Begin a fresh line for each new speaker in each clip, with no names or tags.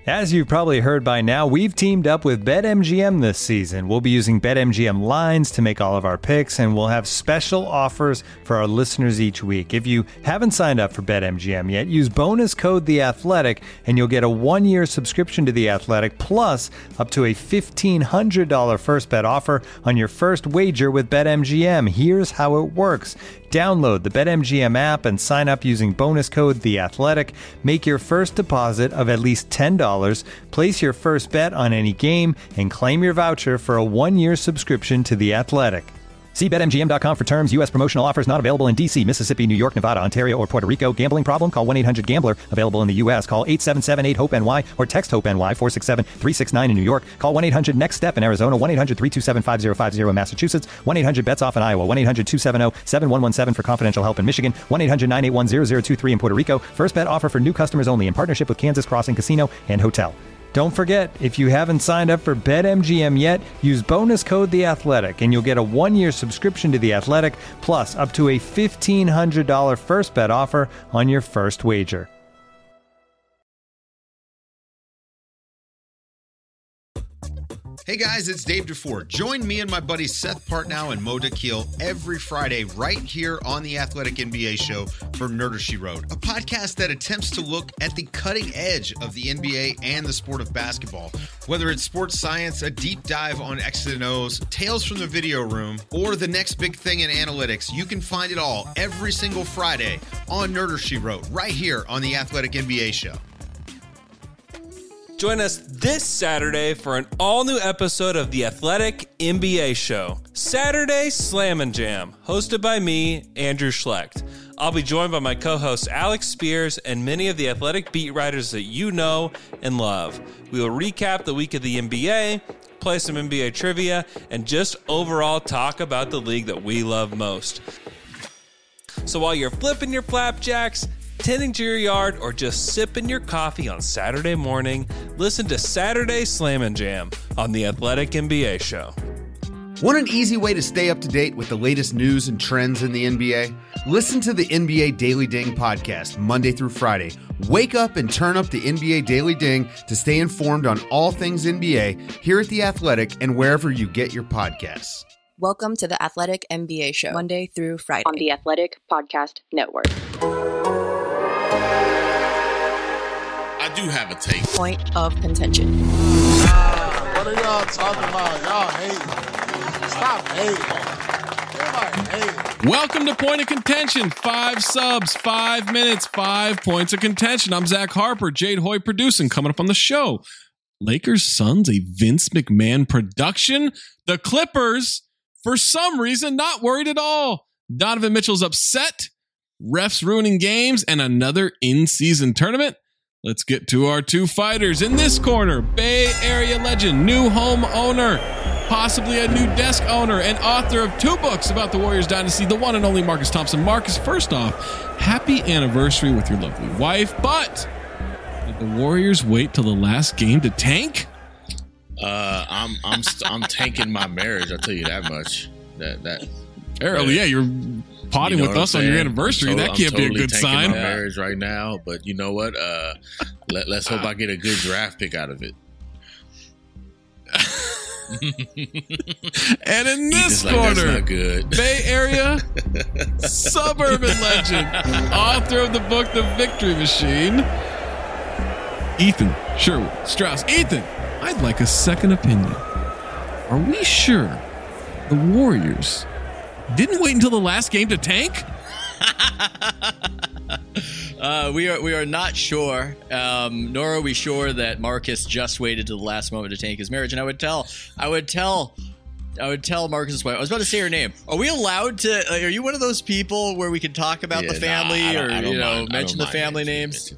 As you've probably heard by now, we've teamed up with BetMGM this season. We'll be using BetMGM lines to make all of our picks, and we'll have special offers for our listeners each week. If you haven't signed up for BetMGM yet, use bonus code The Athletic, and you'll get a 1-year subscription to The Athletic, plus up to a $1,500 first bet offer on your first wager with BetMGM. Here's how it works. Download the BetMGM app and sign up using bonus code The Athletic. Make your first deposit of at least $10. Place your first bet on any game and claim your voucher for a 1-year subscription to The Athletic. See BetMGM.com for terms. U.S. promotional offers not available in D.C., Mississippi, New York, Nevada, Ontario, or Puerto Rico. Gambling problem? Call 1-800-GAMBLER. Available in the U.S. Call 877-8-HOPE-NY or text HOPE-NY 467-369 in New York. Call 1-800-NEXT-STEP in Arizona. 1-800-327-5050 in Massachusetts. 1-800-BETS-OFF in Iowa. 1-800-270-7117 for confidential help in Michigan. 1-800-981-0023 in Puerto Rico. First bet offer for new customers only in partnership with Kansas Crossing Casino and Hotel. Don't forget, if you haven't signed up for BetMGM yet, use bonus code The Athletic, and you'll get a 1-year subscription to The Athletic, plus up to a $1,500 first bet offer on your first wager.
Hey guys, it's Dave DeFore. Join me and my buddies Seth Partnow and Mo Dakhil every Friday right here on the Athletic NBA Show for Nerder She Wrote, a podcast that attempts to look at the cutting edge of the NBA and the sport of basketball. Whether it's sports science, a deep dive on X's and O's, tales from the video room, or the next big thing in analytics, you can find it all every single Friday on Nerder She Wrote right here on the Athletic NBA Show.
Join us this Saturday for an all-new episode of The Athletic NBA Show, Saturday Slam and Jam, hosted by me, Andrew Schlecht. I'll be joined by my co-hosts Alex Spears and many of the Athletic beat writers that you know and love. We will recap the week of the NBA, play some NBA trivia, and just overall talk about the league that we love most. So while you're flipping your flapjacks, tending to your yard, or just sipping your coffee on Saturday morning, listen to Saturday Slam and Jam on the Athletic NBA Show.
Want an easy way to stay up to date with the latest news and trends in the NBA? Listen to the NBA Daily Ding podcast Monday through Friday. Wake up and turn up the NBA Daily Ding to stay informed on all things NBA here at The Athletic and wherever you get your podcasts.
Welcome to the Athletic NBA Show, Monday through Friday
on the Athletic Podcast Network.
I do have a take.
Point of contention.
What are y'all talking about? Y'all hate. Stop hating. Everybody hating.
Welcome to Point of Contention. 5 subs, 5 minutes, 5 points of contention. I'm Zach Harper, Jade Hoy producing. Coming up on the show, Lakers Suns, a Vince McMahon production. The Clippers, for some reason, not worried at all. Donovan Mitchell's upset. Refs ruining games, and another in-season tournament. Let's get to our two fighters. In this corner, Bay Area legend, new home owner, possibly a new desk owner, and author of 2 books about the Warriors dynasty, the one and only Marcus Thompson. Marcus, first off, happy anniversary with your lovely wife, but did the Warriors wait till the last game to tank?
I'm tanking my marriage, I'll tell you that much.
Yeah, you're potting with us on your anniversary. That can't be a good sign.
My marriage right now, but you know what? Let's hope I get a good draft pick out of it.
And in this corner, Bay Area suburban legend, author of the book The Victory Machine, Ethan Sherwood Strauss. Ethan, I'd like a second opinion. Are we sure the Warriors didn't wait until the last game to tank?
We are not sure, nor are we sure that Marcus just waited till the last moment to tank his marriage. And I would tell Marcus's wife. I was about to say her name. Are we allowed to? Are you one of those people where we can talk about the family mention the family names?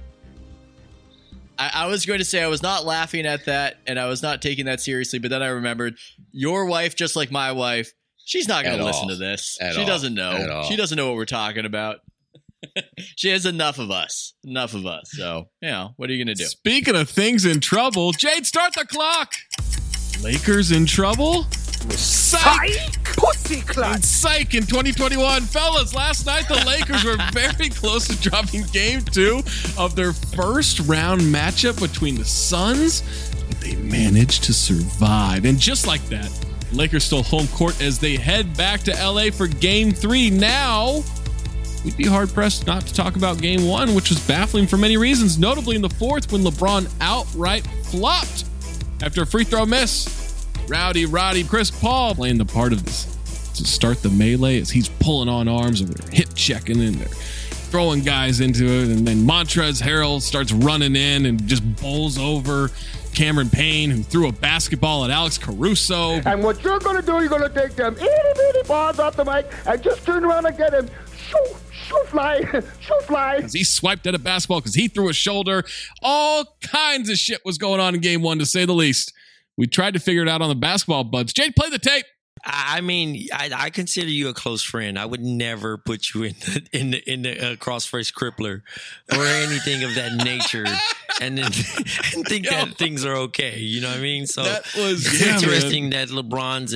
I was going to say I was not laughing at that, and I was not taking that seriously. But then I remembered your wife, just like my wife. She's not going to listen to this. She doesn't know. She doesn't know what we're talking about. She has enough of us. So, what are you going to do?
Speaking of things in trouble, Jade, start the clock. Lakers in trouble? Psych! Pussy clutch! Psych in 2021. Fellas, last night the Lakers were very close to dropping game 2 of their first round matchup between the Suns, but they managed to survive. And just like that, Lakers stole home court as they head back to LA for game 3. Now, we'd be hard-pressed not to talk about game 1, which was baffling for many reasons, notably in the fourth when LeBron outright flopped after a free throw miss. Rowdy Chris Paul playing the part of this to start the melee as he's pulling on arms and they're hip checking and they're throwing guys into it. And then Montrezl Harrell starts running in and just bowls over Cameron Payne, who threw a basketball at Alex Caruso.
And what you're going to do, you're going to take them itty-bitty balls off the mic and just turn around and get him. Shoot fly.
As he swiped at a basketball because he threw a shoulder. All kinds of shit was going on in game 1, to say the least. We tried to figure it out on the basketball buds. Jade, play the tape.
I mean, I consider you a close friend. I would never put you in the cross-face crippler or anything of that nature, and think that things are okay. You know what I mean? So
that was
it's interesting that LeBron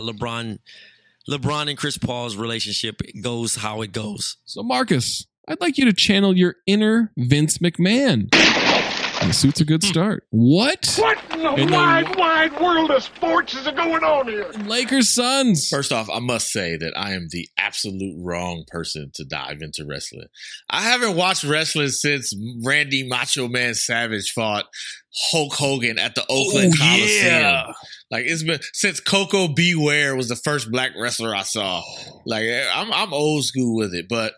and Chris Paul's relationship goes how it goes.
So Marcus, I'd like you to channel your inner Vince McMahon. The suit's a good start. What?
What in the wide world of sports is going on here?
Lakers Suns.
First off, I must say that I am the absolute wrong person to dive into wrestling. I haven't watched wrestling since Randy Macho Man Savage fought Hulk Hogan at the Oakland Coliseum. Yeah. Like, it's been since Coco Beware was the first black wrestler I saw. Like, I'm old school with it, but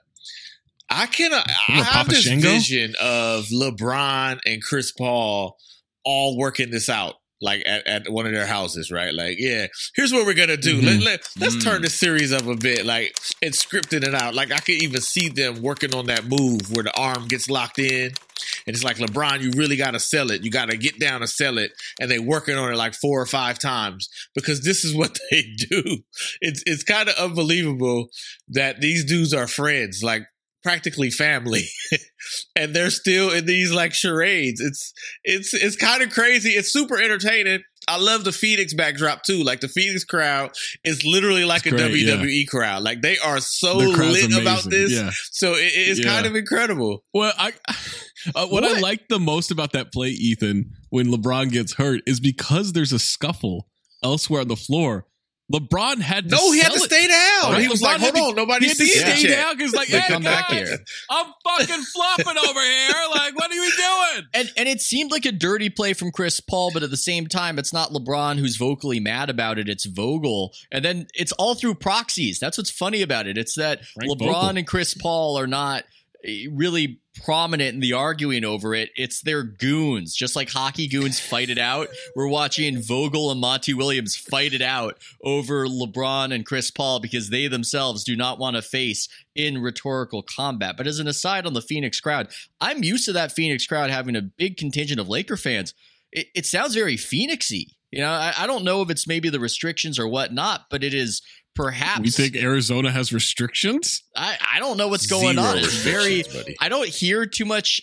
I have this vision of LeBron and Chris Paul all working this out, like at one of their houses, right? Like, yeah, here's what we're gonna do. Let's turn this series up a bit, like, and scripting it out. Like, I could even see them working on that move where the arm gets locked in, and it's like, LeBron, you really got to sell it. You got to get down and sell it, and they working on it like 4 or 5 times because this is what they do. It's kind of unbelievable that these dudes are friends, like, practically family, and they're still in these like charades. It's kind of crazy. It's super entertaining. I love the Phoenix backdrop too. Like, the Phoenix crowd is literally like a WWE crowd. Like, they are so lit about this. Yeah. So it's kind of incredible.
Well, what I like the most about that play, Ethan, when LeBron gets hurt, is because there's a scuffle elsewhere on the floor. LeBron had to
he had to stay down. Right? He was like, hold on, nobody sees it.
Stay down because, like, hey,
come back here.
I'm fucking flopping over here. Like, what are we doing?
And it seemed like a dirty play from Chris Paul, but at the same time, it's not LeBron who's vocally mad about it. It's Vogel. And then it's all through proxies. That's what's funny about it. It's that Frank LeBron Vogel and Chris Paul are not really prominent in the arguing over it. It's their goons, just like hockey goons fight it out. We're watching Vogel and Monty Williams fight it out over LeBron and Chris Paul because they themselves do not want to face in rhetorical combat. But as an aside on the Phoenix crowd, I'm used to that Phoenix crowd having a big contingent of Laker fans. It sounds very Phoenixy. You know, I don't know if it's maybe the restrictions or whatnot, but it is perhaps.
You think Arizona has restrictions?
I don't know what's going on. It's very. Buddy. I don't hear too much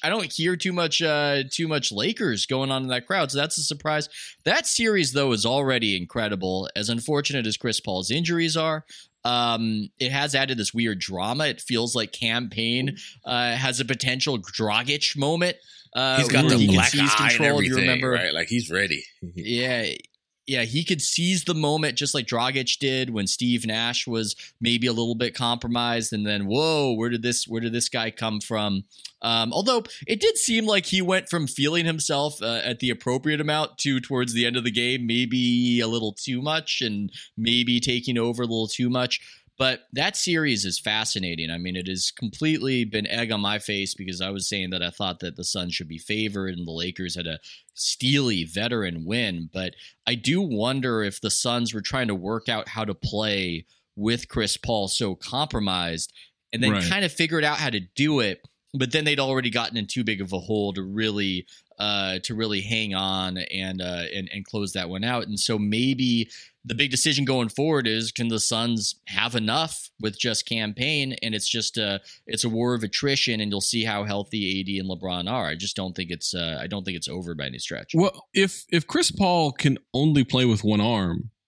Lakers going on in that crowd. So that's a surprise. That series though is already incredible. As unfortunate as Chris Paul's injuries are, it has added this weird drama. It feels like Cam Payne has a potential Dragic moment.
He's got the black eye and everything, you remember? Right? Like, he's ready.
Yeah, he could seize the moment just like Dragic did when Steve Nash was maybe a little bit compromised, and then whoa, where did this guy come from? Although it did seem like he went from feeling himself at the appropriate amount to towards the end of the game maybe a little too much and maybe taking over a little too much. But that series is fascinating. I mean, it has completely been egg on my face because I was saying that I thought that the Suns should be favored and the Lakers had a steely veteran win. But I do wonder if the Suns were trying to work out how to play with Chris Paul so compromised and then kind of figured out how to do it. But then they'd already gotten in too big of a hole to really hang on and close that one out. And so maybe the big decision going forward is, can the Suns have enough with just Cam Payne? And it's just it's a war of attrition, and you'll see how healthy AD and LeBron are. I just don't think it's over by any stretch.
Well, if Chris Paul can only play with one arm,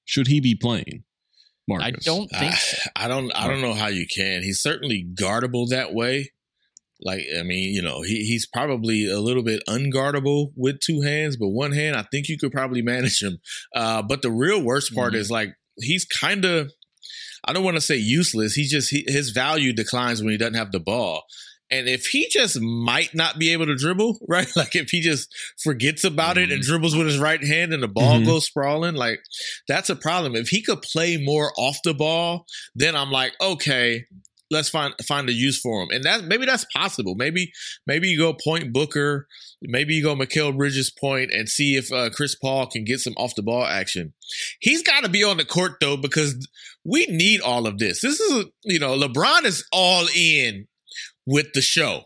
should he be playing? Marcus?
I don't think so.
I don't know how you can. He's certainly guardable that way. Like, I mean, you know, he's probably a little bit unguardable with two hands, but one hand, I think you could probably manage him. But the real worst part is like, he's kind of, I don't want to say useless. His value declines when he doesn't have the ball. And if he just might not be able to dribble, right? Like if he just forgets about it and dribbles with his right hand and the ball goes sprawling, like that's a problem. If he could play more off the ball, then I'm like, okay, let's find a use for him. And maybe that's possible. Maybe you go point Booker, maybe you go Mikal Bridges point and see if Chris Paul can get some off the ball action. He's got to be on the court though, because we need all of this. This is, you know, LeBron is all in with the show.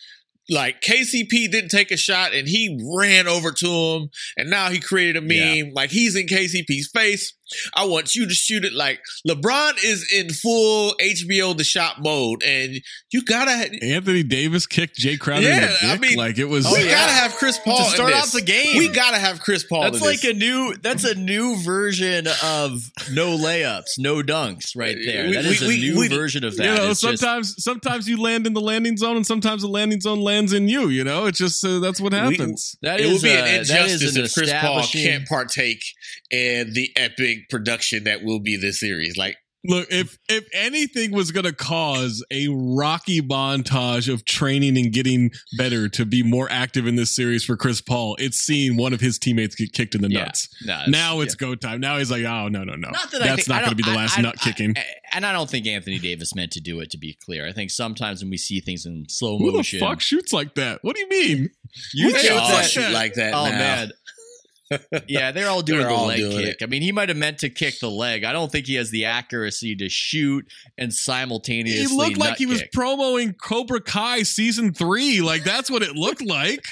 Like KCP didn't take a shot and he ran over to him and now he created a meme. Like he's in KCP's face. I want you to shoot it. Like LeBron is in full HBO the shot mode and you gotta
Anthony Davis kicked Jay Crowder in the dick.
I mean,
like it was
we gotta have Chris Paul
to start
in this.
off the game.
We gotta have Chris Paul.
That's like that's a new version of no layups, no dunks right there. That is a new version of that.
You know,
it's
sometimes you land in the landing zone and sometimes the landing zone lands in you, you know? It's just that's what happens.
It would be an injustice if Chris Paul can't partake in the epic production that will be this series. Like,
look, if anything was going to cause a rocky montage of training and getting better to be more active in this series for Chris Paul, it's seeing one of his teammates get kicked in the nuts. Now it's go time. Now he's like, oh, no. That's not going to be the last nut kicking.
And I don't think Anthony Davis meant to do it, to be clear. I think sometimes when we see things in slow
motion.
motion.
Who the fuck shoots like that? What do you mean?
You shoot like that
Oh,
now.
man. Yeah, they're all doing the leg kick. I mean, he might have meant to kick the leg. I don't think he has the accuracy to shoot and simultaneously.
He looked like he was promoting Cobra Kai season 3. Like that's what it looked like.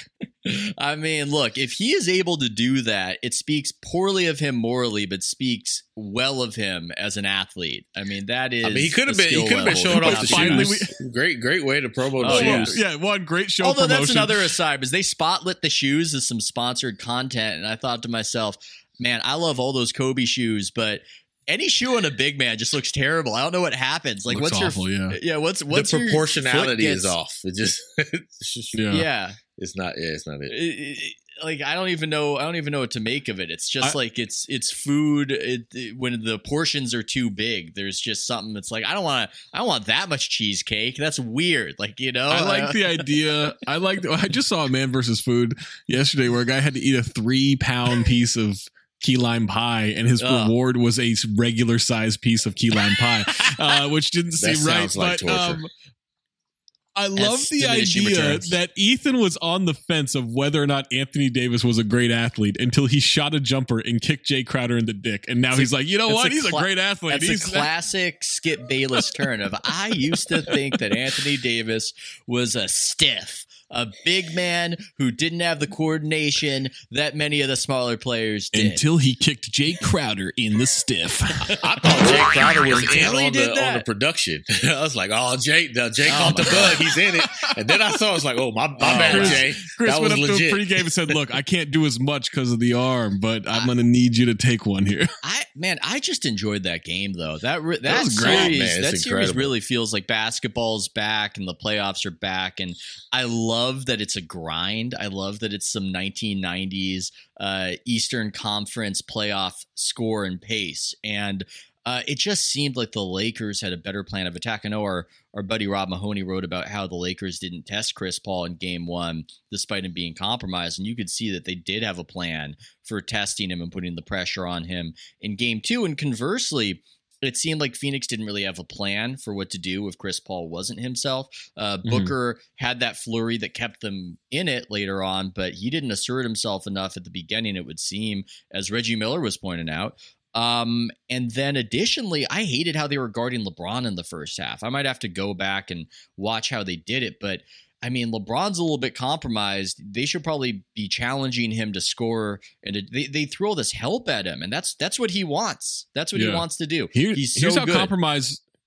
I mean, look, if he is able to do that, it speaks poorly of him morally, but speaks well of him as an athlete. I mean, that is.
I mean, he could have been showing off the shoes. Great way to promote the shoes.
Yeah, one great show.
Although
promotion.
That's another aside, because they spotlit the shoes as some sponsored content, and I thought to myself, man, I love all those Kobe shoes, but any shoe on a big man just looks terrible. I don't know what happens. Like,
looks
what's
awful,
your what's
the proportionality is off. It just
yeah.
It's not it.
Like I don't even know what to make of it. It's just like it's food. When the portions are too big, there's just something that's like I don't want that much cheesecake. That's weird. Like, you know,
I like the idea. I just saw a Man vs. Food yesterday where a guy had to eat a 3-pound piece of key lime pie and his reward was a regular size piece of key lime pie, which didn't seem right.
Like
but I love the idea that Ethan was on the fence of whether or not Anthony Davis was a great athlete until he shot a jumper and kicked Jay Crowder in the dick. And now he's like, you know what? He's a great athlete.
That's a classic Skip Bayless turn of, I used to think that Anthony Davis was a stiff, a big man who didn't have the coordination that many of the smaller players did.
Until he kicked Jay Crowder in the stiff.
I thought Jay Crowder was in on the production. I was like, oh, Jay caught the bug. He's in it. And then I saw, I was like, oh, my bad, Jay.
Chris
that
went
was
up
legit.
to a pregame and said, look, I can't do as much because of the arm, but I'm going to need you to take one here.
I just enjoyed that game, though. That
was
series,
man.
that series really feels like basketball's back and the playoffs are back. And I love that it's a grind. I love that it's some 1990s Eastern Conference playoff score and pace. And it just seemed like the Lakers had a better plan of attack. I know our buddy Rob Mahoney wrote about how the Lakers didn't test Chris Paul in game 1 despite him being compromised. And you could see that they did have a plan for testing him and putting the pressure on him in game 2. And conversely, it seemed like Phoenix didn't really have a plan for what to do if Chris Paul wasn't himself. Booker had that flurry that kept them in it later on, but he didn't assert himself enough at the beginning, it would seem, as Reggie Miller was pointing out. And then additionally, I hated how they were guarding LeBron in the first half. I might have to go back and watch how they did it, but I mean, LeBron's a little bit compromised. They should probably be challenging him to score, and they throw all this help at him, and that's what he wants. That's what he wants to do.
Here's how compromised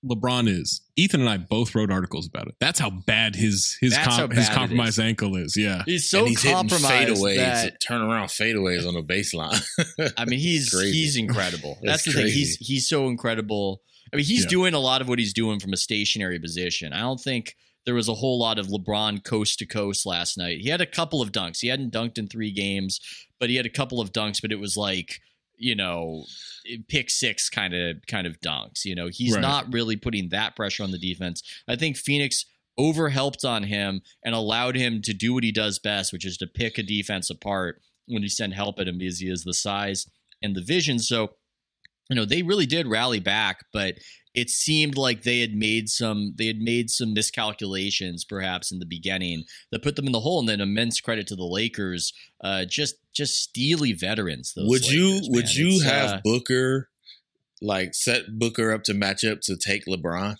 LeBron is. Ethan and I both wrote articles about it. That's how bad his compromised ankle is. Yeah,
he's so compromised that
turnaround fadeaways on the baseline.
I mean, he's incredible. That's the thing. He's so incredible. I mean, he's doing a lot of what he's doing from a stationary position. I don't think there was a whole lot of LeBron coast to coast last night. He had a couple of dunks. He hadn't dunked in 3 games, but he had a couple of dunks. But it was like, pick six kind of dunks. He's not really putting that pressure on the defense. I think Phoenix overhelped on him and allowed him to do what he does best, which is to pick a defense apart when you send help at him, because he has the size and the vision. So, they really did rally back, but it seemed like they had made some miscalculations perhaps in the beginning that put them in the hole. And then immense credit to the Lakers, just steely veterans.
Would you have Booker, set Booker up to match up to take LeBron?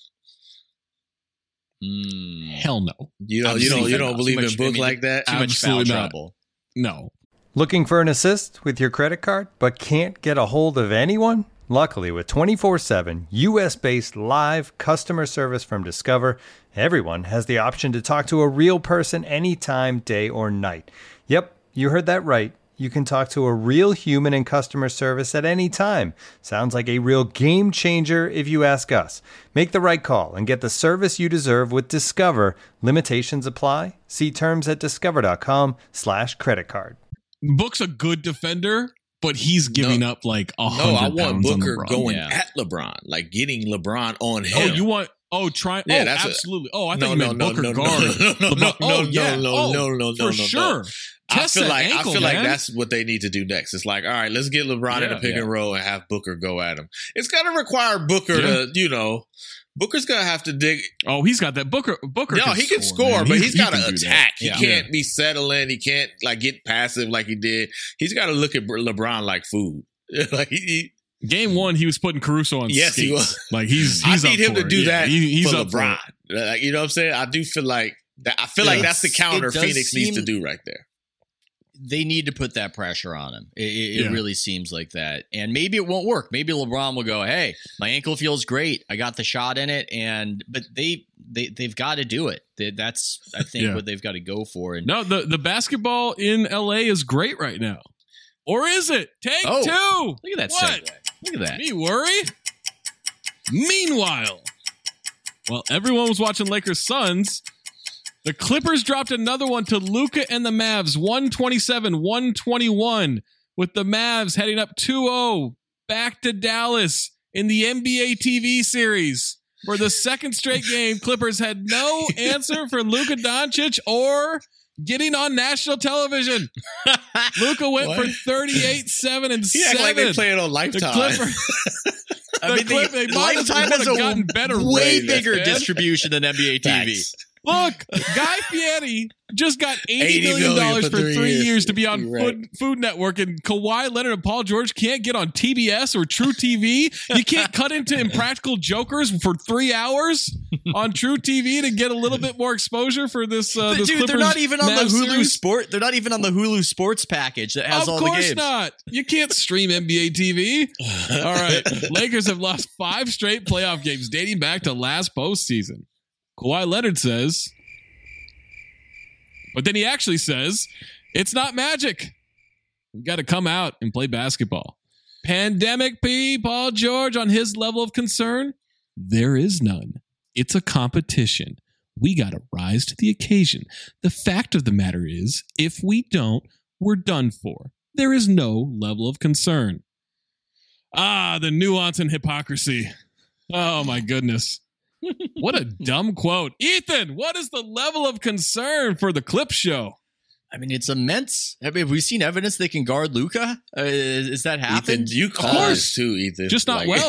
Hell no.
You don't believe in Book like that?
Too much foul trouble.
No.
Looking for an assist with your credit card but can't get a hold of anyone? Luckily, with 24/7 U.S.-based live customer service from Discover, everyone has the option to talk to a real person anytime, day or night. Yep, you heard that right. You can talk to a real human in customer service at any time. Sounds like a real game changer if you ask us. Make the right call and get the service you deserve with Discover. Limitations apply. See terms at discover.com/creditcard.
Book's a good defender, but he's giving up like 100
No, I want
pounds
Booker
on LeBron.
going at LeBron, like getting LeBron on him.
Oh, you want? Try.
Yeah,
absolutely. I thought you meant Booker guard.
No,
for sure.
I feel like that's what they need to do next. It's like, all right, let's get LeBron in the pick and roll and have Booker go at him. It's going to require Booker to, Booker's going to have to dig.
Oh, he's got that. Booker.
No, he can score, but he's got to attack. He can't be settling. He can't get passive like he did. He's got to look at LeBron like food.
Game 1, he was putting Caruso on skates.
He was.
Like he's
I need him to do that
he's
for
up
LeBron. Like, you know what I'm saying? I do feel like that. I feel like that's the counter Phoenix needs to do right there.
They need to put that pressure on him. It really seems like that. And maybe it won't work. Maybe LeBron will go, hey, my ankle feels great. I got the shot in it. But they've got to do it. That's, I think, what they've got to go for. And
no, the basketball in LA is great right now. Or is it? Take 2.
Look at that segue. Look at that.
Me worry. Meanwhile, while everyone was watching Lakers Suns, the Clippers dropped another one to Luka and the Mavs, 127-121, with the Mavs heading up 2-0 back to Dallas in the NBA TV series. For the second straight game, Clippers had no answer for Luka Doncic or getting on national television. Luka went for 38, 7, and 7.
He act like they play it on Lifetime.
Lifetime has a way bigger distribution than NBA TV.
Look, Guy Fieri just got $80 million for 3 years to be on Food Network, and Kawhi Leonard and Paul George can't get on TBS or True TV. You can't cut into Impractical Jokers for 3 hours on True TV to get a little bit more exposure for this. This
dude, they're not even on the Hulu Sport. They're not even on the Hulu Sports package that has all the games.
Of course not. You can't stream NBA TV. All right, Lakers have lost 5 straight playoff games dating back to last postseason. Kawhi Leonard says, but then he actually says, it's not magic. We got to come out and play basketball. Pandemic P, Paul George, on his level of concern, there is none. It's a competition. We got to rise to the occasion. The fact of the matter is, if we don't, we're done for. There is no level of concern. The nuance and hypocrisy. Oh, my goodness. What a dumb quote. Ethan, what is the level of concern for the Clip Show?
I mean, it's immense. Have we seen evidence they can guard Luka? Is that happened?
Ethan, you call this too, Ethan.
Just not well.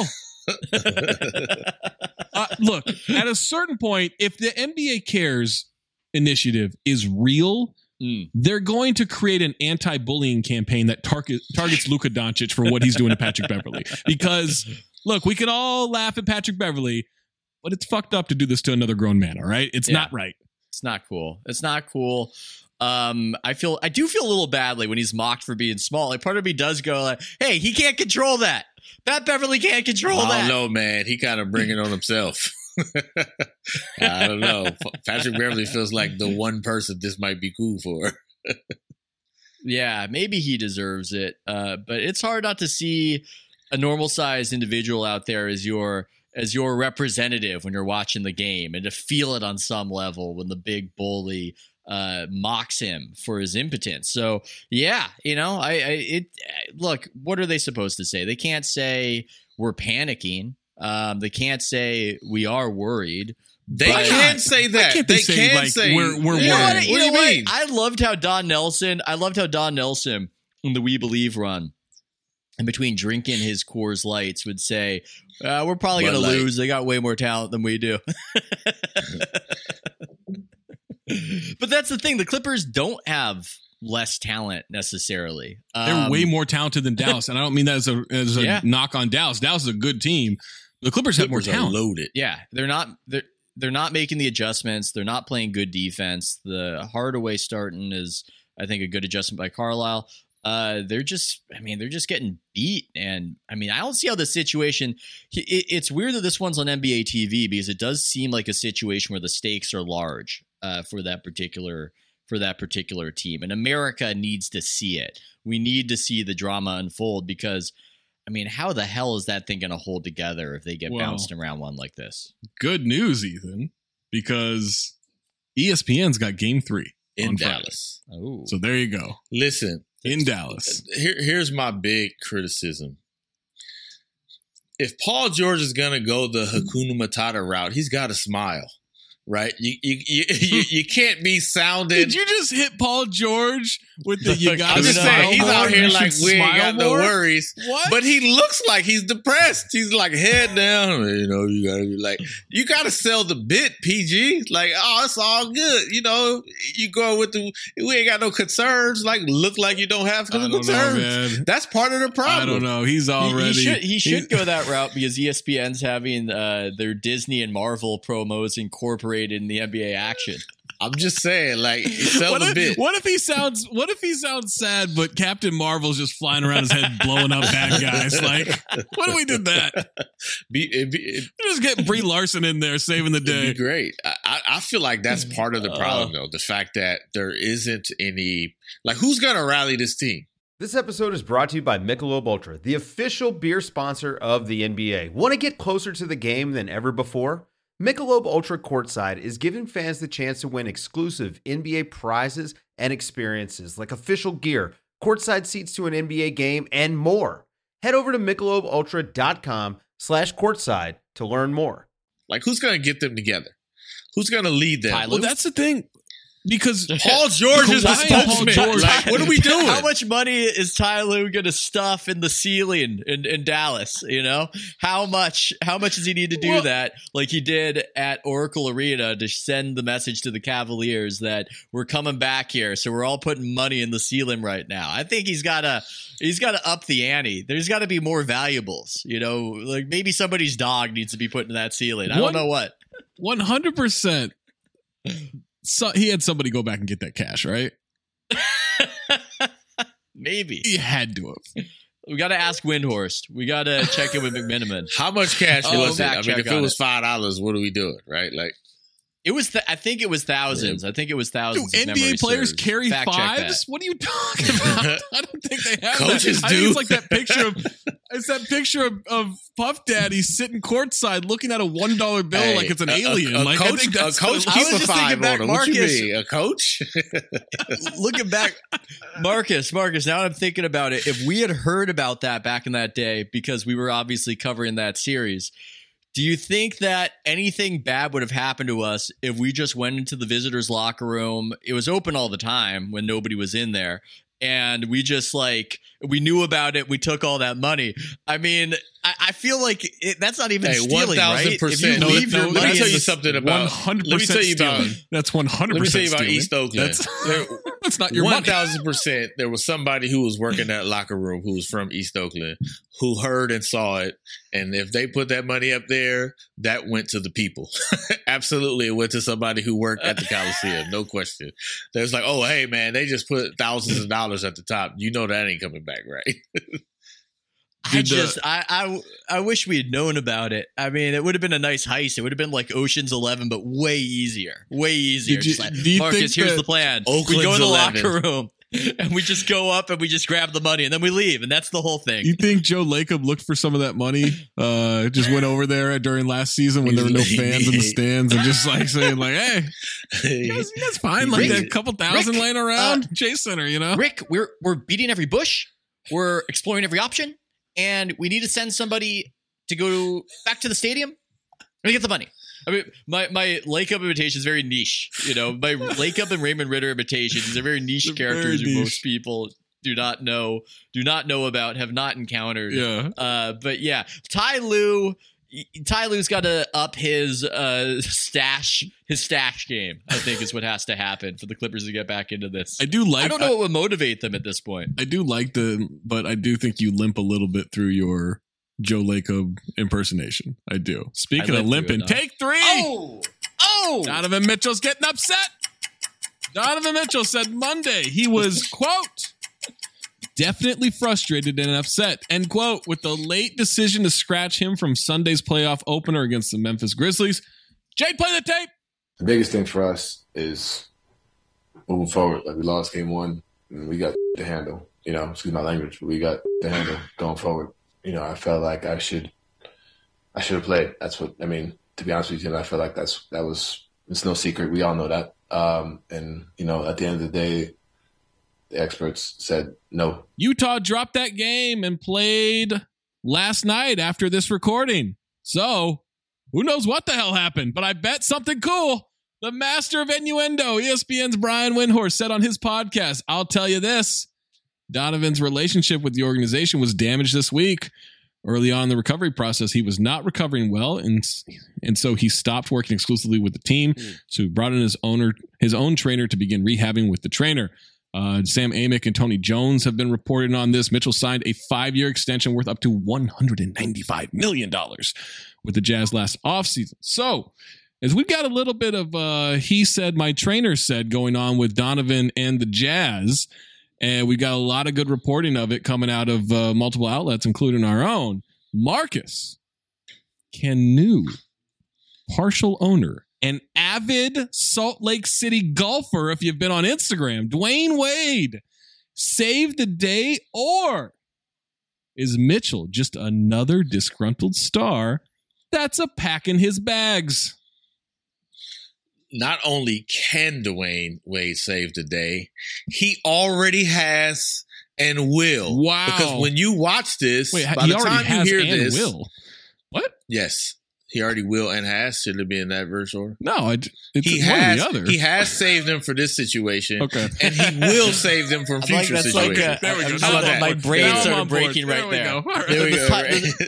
Look, at a certain point, if the NBA Cares initiative is real, they're going to create an anti-bullying campaign that targets Luka Doncic for what he's doing to Patrick Beverley. Because, look, we can all laugh at Patrick Beverley, but it's fucked up to do this to another grown man, all right? It's not right.
It's not cool. It's not cool. I do feel a little badly when he's mocked for being small. Like, part of me does go like, hey, he can't control that. Pat Beverly can't control that.
I don't know, man. He kind of bring it on himself. I don't know. Patrick Beverly feels like the one person this might be cool for.
Yeah, maybe he deserves it. But it's hard not to see a normal sized individual out there as your representative when you're watching the game, and to feel it on some level when the big bully mocks him for his impotence. So yeah, look, what are they supposed to say? They can't say we're panicking. They can't say we are worried.
They can't say that. They can't say we're worried.
What do you mean? I loved how Don Nelson in the We Believe run, and between drinking his Coors Lights, would say, we're probably going to lose. They got way more talent than we do. But that's the thing. The Clippers don't have less talent necessarily.
They're way more talented than Dallas. And I don't mean that as a knock on Dallas. Dallas is a good team. The Clippers have more talent.
Loaded.
Yeah. They're not making the adjustments. They're not playing good defense. The Hardaway starting is, I think, a good adjustment by Carlisle. They're just getting beat. And I mean, I don't see how the situation, it's weird that this one's on NBA TV, because it does seem like a situation where the stakes are large for that particular team. And America needs to see it. We need to see the drama unfold, because I mean, how the hell is that thing going to hold together if they get bounced in round one like this?
Good news, Ethan, because ESPN's got Game 3
in Dallas.
Oh,
so there you go.
Listen,
in Dallas.
Here's my big criticism. If Paul George is going to go the Hakuna Matata route, he's got to smile. Right, you can't be sounding.
Did you just hit Paul George with the you got?
I'm just saying he's out here like we ain't got no worries.
What?
But he looks like he's depressed. He's like head down. You gotta be like, you gotta sell the bit, PG. Like, oh, it's all good. You go with we ain't got no concerns. Like, look like you don't have no concerns. That's part of the problem.
I don't know. He's already.
He should go that route, because ESPN's having their Disney and Marvel promos incorporated in the NBA action.
I'm just saying, like, sell the bit.
What if he sounds sad, but Captain Marvel's just flying around his head, blowing up bad guys? Like, what if we did that? Just get Brie Larson in there, saving the day.
It'd be great. I feel like that's part of the problem, though. The fact that there isn't any, like, who's going to rally this team?
This episode is brought to you by Michelob Ultra, the official beer sponsor of the NBA. Want to get closer to the game than ever before? Michelob Ultra Courtside is giving fans the chance to win exclusive NBA prizes and experiences like official gear, courtside seats to an NBA game, and more. Head over to MichelobUltra.com/courtside to learn more.
Like, who's going to get them together? Who's going to lead them?
Well, that's the thing. Because
Paul George is the spokesman. Like, what are we doing?
How much money is Ty Lue going to stuff in the ceiling in Dallas? How much does he need to do that, like he did at Oracle Arena, to send the message to the Cavaliers that we're coming back here, so we're all putting money in the ceiling right now? I think he's got to up the ante. There's got to be more valuables. Like maybe somebody's dog needs to be put in that ceiling. I don't know what.
100%. So he had somebody go back and get that cash, right?
Maybe.
He had to have.
We got to ask Windhorst. We got to check in with McMiniman.
How much cash was it? I mean, if it was $5, what are we doing, right? Like,
it was. I think it was thousands. I think it was thousands.
Do NBA players carry fives? What are you talking about? I don't think they have
Coaches
that.
do.
I think it's like that picture of. It's that picture of Puff Daddy sitting courtside looking at a $1 bill like it's an alien.
A
like,
coach, keep a $5 on him. What you mean? A coach?
Looking back, Marcus, now I'm thinking about it. If we had heard about that back in that day, because we were obviously covering that series, do you think that anything bad would have happened to us if we just went into the visitors' locker room? It was open all the time when nobody was in there. And we just we knew about it. We took all that money. I mean, I feel like that's not even stealing,
1,000%.
Right? If you leave your money,
let me tell you something about
100%.
Let me tell you about
that's 100%.
Let me tell you about
stealing.
East Oakland.
That's not your
1,000%. There was somebody who was working that locker room who was from East Oakland who heard and saw it, and if they put that money up there, that went to the people. Absolutely, it went to somebody who worked at the Coliseum, no question. They was like, "Oh, hey, man, they just put thousands of dollars at the top. You know that ain't coming back, right?"
I wish we had known about it. I mean, it would have been a nice heist. It would have been like Ocean's 11, but way easier. Way easier. Marcus, here's the plan.
Oakland's
we go in the
11.
locker room and we just go up and we just grab the money and then we leave, and that's the whole thing.
You think Joe Lacob looked for some of that money? Just went over there during last season when there were no fans in the stands and just like saying like, "Hey, that's fine." Like a couple thousand laying around Chase Center, you know.
Rick, we're beating every bush. We're exploring every option, and we need to send somebody to go back to the stadium and get the money. I mean, my Lacob imitation is very niche. You know, my Lacob and Raymond Ritter imitations are very niche characters who most people do not know about, have not encountered.
Yeah.
But yeah, Ty Lue's got to up his stash game, I think, is what has to happen for the Clippers to get back into this.
I don't
know what would motivate them at this point.
I do like but I do think you limp a little bit through your Joe Lacob impersonation. I do. Speaking of limping, take 3.
Oh!
Donovan Mitchell's getting upset. Donovan Mitchell said Monday he was, quote, definitely frustrated and upset, end quote, with the late decision to scratch him from Sunday's playoff opener against the Memphis Grizzlies. Jade, play the tape.
The biggest thing for us is moving forward. Like, we lost game 1 and we got to handle, excuse my language, but we got to handle going forward. I felt like I should have played. That's what, to be honest with you, I feel like it's no secret. We all know that. And at the end of the day, the experts said no.
Utah dropped that game and played last night after this recording. So who knows what the hell happened, but I bet something cool. The master of innuendo, ESPN's Brian Windhorst, said on his podcast, I'll tell you this. Donovan's relationship with the organization was damaged this week. Early on in the recovery process, he was not recovering well, and so he stopped working exclusively with the team. So he brought in his own trainer to begin rehabbing with the trainer. Sam Amick and Tony Jones have been reporting on this. Mitchell signed a 5-year extension worth up to $195 million with the Jazz last offseason. So as we've got a little bit of he said, my trainer said going on with Donovan and the Jazz, and we got a lot of good reporting of it coming out of multiple outlets, including our own. Marcus Canu, partial owner, an avid Salt Lake City golfer, if you've been on Instagram, Dwayne Wade, saved the day, or is Mitchell just another disgruntled star that's a packing his bags?
Not only can Dwayne Wade save the day, he already has and will.
Wow.
Because when you watch this,
wait,
by the time you hear
and
this,
will. What?
Yes. He already will and has. Should it be in that verse order?
No, it's
he
one
has,
or the other.
He has saved them for this situation.
Okay.
And he will save them from future situations.
There we go.
How about that? My brain started breaking right there.
There we go.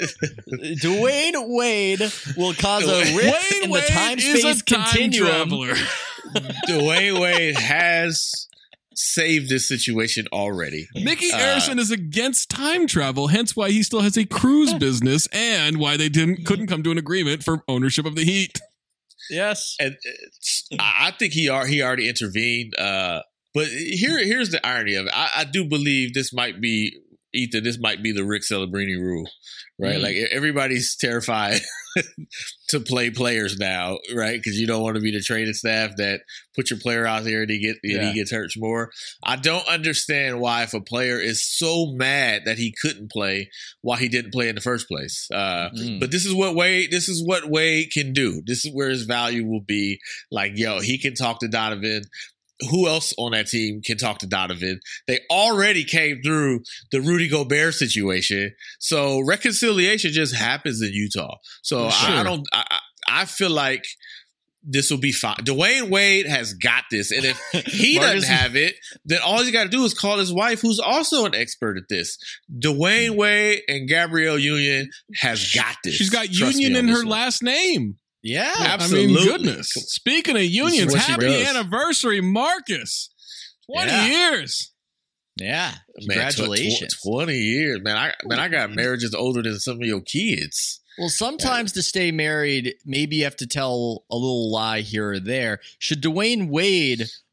Dwayne Wade will cause a rift in the time-space continuum.
Dwayne Wade has saved this situation already.
Mickey Arison is against time travel, hence why he still has a cruise business and why they couldn't come to an agreement for ownership of the Heat.
Yes.
And I think he already intervened. But here's the irony of it. I do believe this might be, Ethan, this might be the Rick Celebrini rule, right? Like everybody's terrified to play players now, right? Because you don't want to be the training staff that put your player out there and he gets hurt more. I don't understand why, if a player is so mad that he couldn't play, why he didn't play in the first place. But this is what Wade can do. This is where his value will be. Like, he can talk to Donovan. Who else on that team can talk to Donovan? They already came through the Rudy Gobert situation. So reconciliation just happens in Utah. So sure. I feel like this will be fine. Dwayne Wade has got this. And if he doesn't have it, then all you got to do is call his wife, who's also an expert at this. Dwayne Wade and Gabrielle Union has got this.
She's got Union in her last name.
Yeah,
absolutely.
I mean, goodness. Speaking of unions, happy anniversary, Marcus. 20 years.
Yeah, congratulations.
20 years, man. I got marriages older than some of your kids.
Well, sometimes to stay married, maybe you have to tell a little lie here or there. Should Dwayne Wade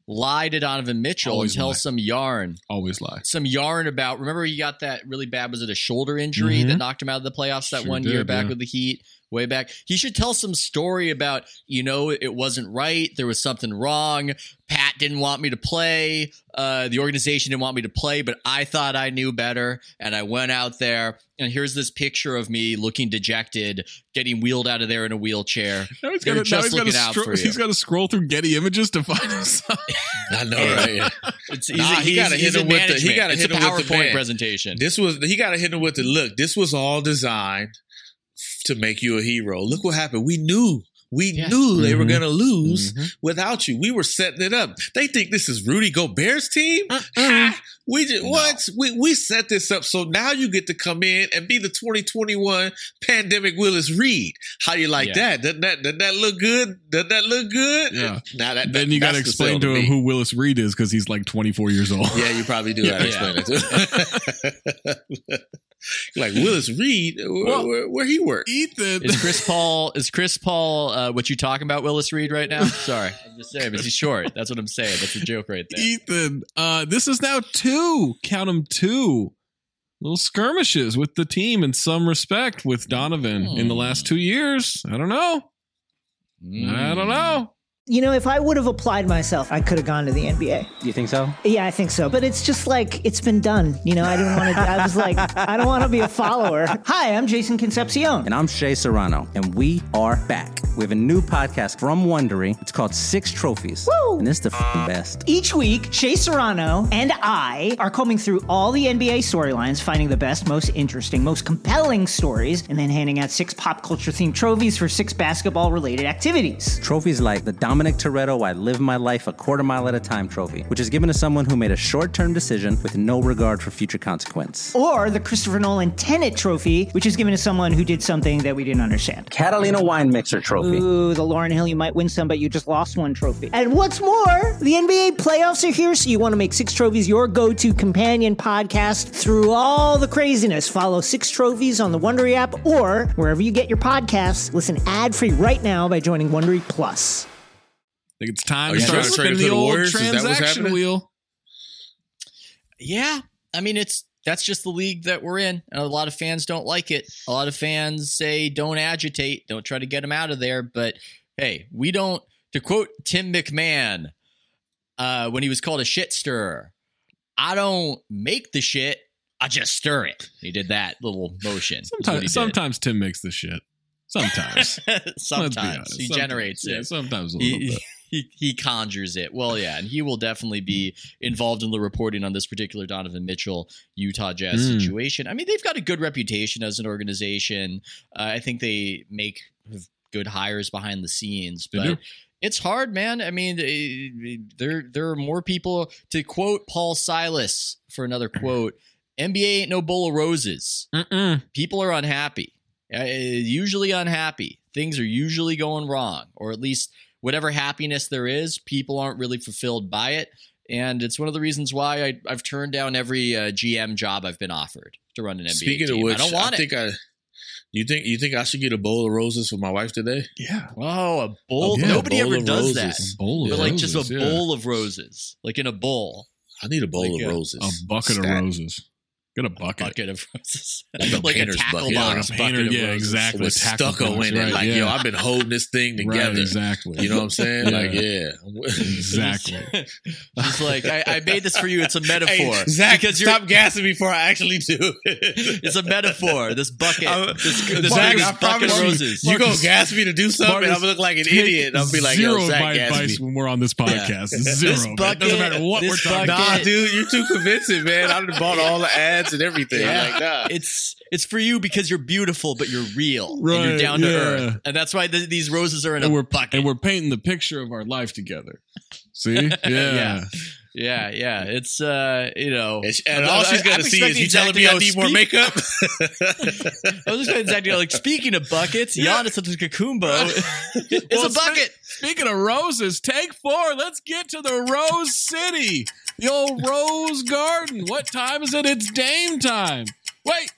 lie to Donovan Mitchell
Always
and tell
lie.
some yarn.
Always lie.
Some yarn about, remember he got that really bad, was it a shoulder injury that knocked him out of the playoffs that
Sure
one
did,
year back
yeah.
with the Heat? Way back. He should tell some story about, it wasn't right. There was something wrong. Pat didn't want me to play. The organization didn't want me to play, but I thought I knew better. And I went out there, and here's this picture of me looking dejected, getting wheeled out of there in a wheelchair.
Now
They're just looking out for you.
He's got to scroll through Getty Images to find himself.
I know, right?
He got to hit him with the. He got to hit him with the PowerPoint presentation.
He got to hit him with the look. This was all designed to make you a hero. Look what happened. We knew they were going to lose without you. We were setting it up. They think this is Rudy Gobert's team. We set this up so now you get to come in and be the 2021 pandemic Willis Reed. How you like that? Doesn't that look good? Doesn't that look good?
Yeah.
Now
Then you got to explain to him who Willis Reed is because he's like 24 years old.
Yeah, you probably do have to explain it to him. Like Willis Reed, where he work?
Ethan.
Is Chris Paul what you talking about, Willis Reed, right now? Sorry. I'm just saying, but he's short. That's what I'm saying. That's a joke right there.
Ethan, this is now 2. Count them 2 little skirmishes with the team in some respect with Donovan in the last 2 years. I don't know. I don't know.
If I would have applied myself, I could have gone to the NBA.
You think so?
Yeah, I think so. But it's just like, it's been done. I didn't want to, I was like, I don't want to be a follower. Hi, I'm Jason Concepcion.
And I'm Shea Serrano. And we are back. We have a new podcast from Wondery. It's called 6 Trophies.
Woo!
And it's the best.
Each week, Shea Serrano and I are combing through all the NBA storylines, finding the best, most interesting, most compelling stories, and then handing out 6 pop culture themed trophies for 6 basketball related activities.
Trophies like the Dominic Toretto I Live My Life a Quarter Mile at a Time trophy, which is given to someone who made a short-term decision with no regard for future consequence.
Or the Christopher Nolan Tenet trophy, which is given to someone who did something that we didn't understand.
Catalina Wine Mixer trophy.
Ooh, the Lauryn Hill You Might Win Some, but you just lost one trophy. And what's more, the NBA playoffs are here, so you want to make 6 Trophies your go-to companion podcast through all the craziness. Follow 6 Trophies on the Wondery app or wherever you get your podcasts. Listen ad-free right now by joining Wondery Plus.
I think it's time to start spinning the old transaction wheel.
Yeah. I mean, that's just the league that we're in. And a lot of fans don't like it. A lot of fans say, don't agitate. Don't try to get him out of there. But hey, we don't, to quote Tim McMahon, when he was called a shit stirrer, I don't make the shit, I just stir it. He did that little motion.
Sometimes Tim makes the shit. Sometimes.
Sometimes. He generates it.
Yeah, sometimes a little bit.
He conjures it. Well, yeah, and he will definitely be involved in the reporting on this particular Donovan Mitchell Utah Jazz situation. I mean, they've got a good reputation as an organization. I think they make good hires behind the scenes, but it's hard, man. I mean, there are more people. To quote Paul Silas for another quote, NBA ain't no bowl of roses. People are unhappy. Usually unhappy. Things are usually going wrong, or at least whatever happiness there is, people aren't really fulfilled by it. And it's one of the reasons why I've turned down every GM job I've been offered to run an NBA
Speaking
team.
of which,
I don't want it.
You think I should get a bowl of roses for my wife today?
Yeah.
Oh, a bowl. Nobody ever does that.
A bowl of
like
roses,
just a bowl of roses, like in a bowl.
I need a bowl of roses.
A bucket of roses. Get a bucket
of roses.
Like a tackle
bucket.
box
bucket of roses. Exactly.
With stucco in it.
Right,
like, yo, I've been holding this thing together.
Right, exactly.
You know what I'm saying? Like, yeah.
Exactly.
She's like, I made this for you. It's a metaphor.
Hey, Zach, because stop gassing before I actually do it.
It's a metaphor. This bucket. This
Zach,
bucket of roses.
You gonna gas me to do something? I'm gonna look like an idiot. I'll be like, yo, Zach, gas me.
When we're on this podcast. Zero.
Bucket,
it doesn't matter what we're talking about.
Nah, dude, you're too convincing, man. I done bought all the ads and everything.
Yeah.
Like, nah.
It's for you because you're beautiful, but you're real.
Right,
and you're down to earth. And that's why these roses are in a bucket.
And we're painting the picture of our life together. See? Yeah.
Yeah. It's, And
all she's going to see is you telling me I need more makeup?
I was expecting Zach to go, like, speaking of buckets, Giannis Antetokounmpo is a bucket.
Speaking of roses, take 4. Let's get to the Rose City. The old Rose Garden. What time is it? It's Dame time. Wait.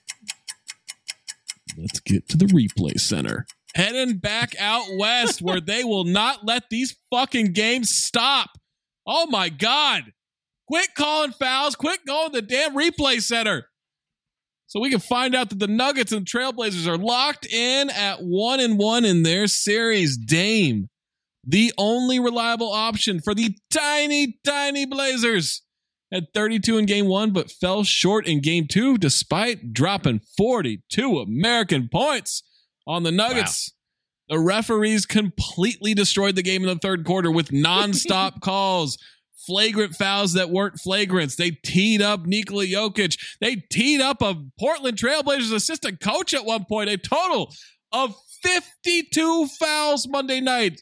Let's get to the replay center. Heading back out west where they will not let these fucking games stop. Oh my God. Quit calling fouls. Quit going to the damn replay center. So we can find out that the Nuggets and Trailblazers are locked in at 1-1 in their series. Dame, the only reliable option for the tiny, tiny Blazers, had 32 in game 1, but fell short in game 2 despite dropping 42 American points on the Nuggets. Wow. The referees completely destroyed the game in the third quarter with nonstop calls. Flagrant fouls that weren't flagrants. They teed up Nikola Jokic. They teed up a Portland Trailblazers assistant coach at one point. A total of 52 fouls Monday night.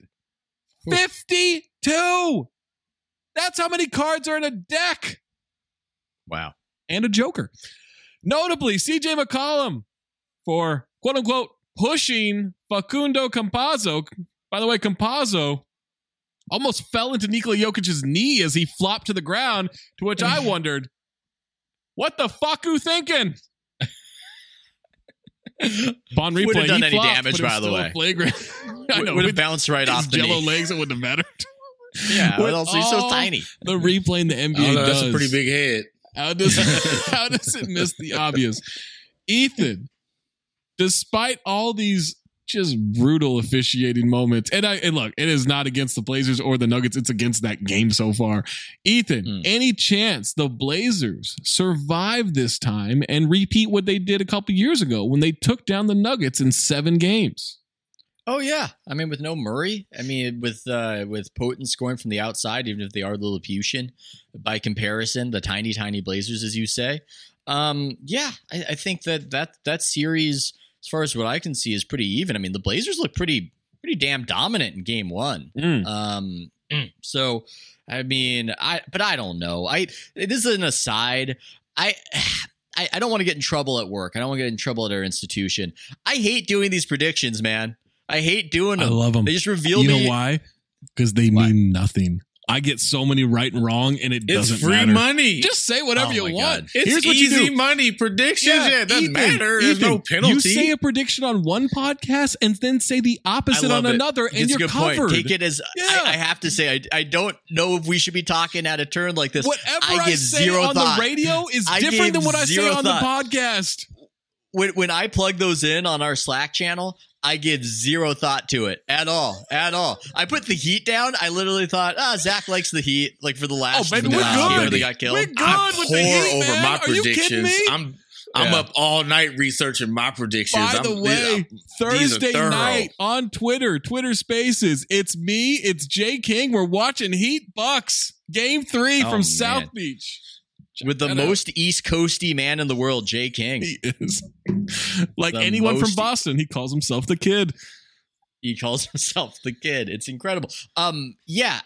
52! That's how many cards are in a deck.
Wow.
And a joker. Notably, CJ McCollum for, quote-unquote, pushing Facundo Campazzo. By the way, Campazzo almost fell into Nikola Jokic's knee as he flopped to the ground, to which I wondered, what the fuck you thinking? Upon replay,
wouldn't have done
he
any
flopped,
damage, by the way.
Flagrant. I know,
would have bounced right off the
Jello
knee.
legs, it wouldn't have mattered.
Yeah, well, he's so tiny.
The replay in the NBA does.
That's a pretty big head.
How does it miss the obvious? Ethan, despite all these just brutal officiating moments, and look, it is not against the Blazers or the Nuggets, it's against that game so far. Ethan, any chance the Blazers survive this time and repeat what they did a couple years ago when they took down the Nuggets in 7 games?
Oh yeah, I mean with no Murray, I mean with Potent scoring from the outside, even if they are Lilliputian by comparison, the tiny Blazers, as you say. Yeah, I think that series, as far as what I can see, is pretty even. I mean, the Blazers look pretty damn dominant in game 1. So, I mean, I don't know. This is an aside. I don't want to get in trouble at work. I don't want to get in trouble at our institution. I hate doing these predictions, man. I hate doing them.
I love them.
They just reveal
me.
You
know why? Because they mean nothing. I get so many right and wrong, and it doesn't matter.
It's free money.
Just say whatever you want.
God. It's what easy you do. Money. Predictions. Yeah, it doesn't matter. There's no penalty.
You say a prediction on one podcast and then say the opposite on another, and you're covered.
Point. Take it as I have to say. I don't know if we should be talking out of turn like this.
Whatever I say on the radio is different than what I say on the podcast.
When I plug those in on our Slack channel, I give zero thought to it at all. I put the Heat down. I literally thought, Zach likes the Heat, like for the last
year they
got killed.
We're good with the Heat,
over
man.
my
Are you kidding
predictions.
me?
I'm up all night researching my predictions.
By the way, Thursday night on Twitter Spaces, it's me, it's Jay King. We're watching Heat Bucks Game 3 from South Beach.
With the most East Coasty man in the world, Jay King.
He is. Like anyone from Boston, he calls himself the Kid.
He calls himself the Kid. It's incredible. Yeah,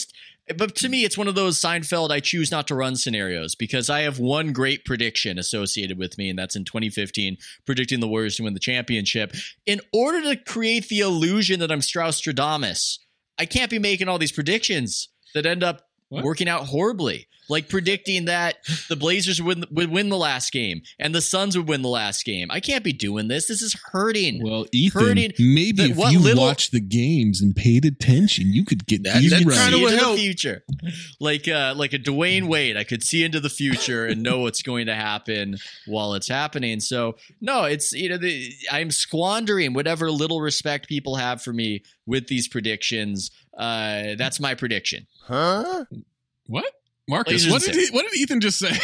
but to me, it's one of those Seinfeld, I choose not to run scenarios because I have one great prediction associated with me, and that's in 2015, predicting the Warriors to win the championship. In order to create the illusion that I'm Strauss-Stradamus, I can't be making all these predictions that end up working out horribly. Like predicting that the Blazers would win the last game and the Suns would win the last game. I can't be doing this. This is hurting.
Well, Ethan, maybe if you watched the games and paid attention, you could get these right.
Kind of into the future. Like a Dwayne Wade, I could see into the future and know what's going to happen while it's happening. So no, it's I'm squandering whatever little respect people have for me with these predictions. That's my prediction.
Huh? What? Marcus, what did Ethan just say?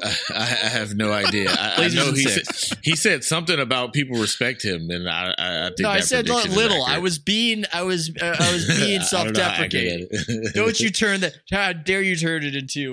I have no idea. I know he said something about people respect him, and I think
I said little. I was being self-deprecating. Don't you turn that? How dare you turn it into?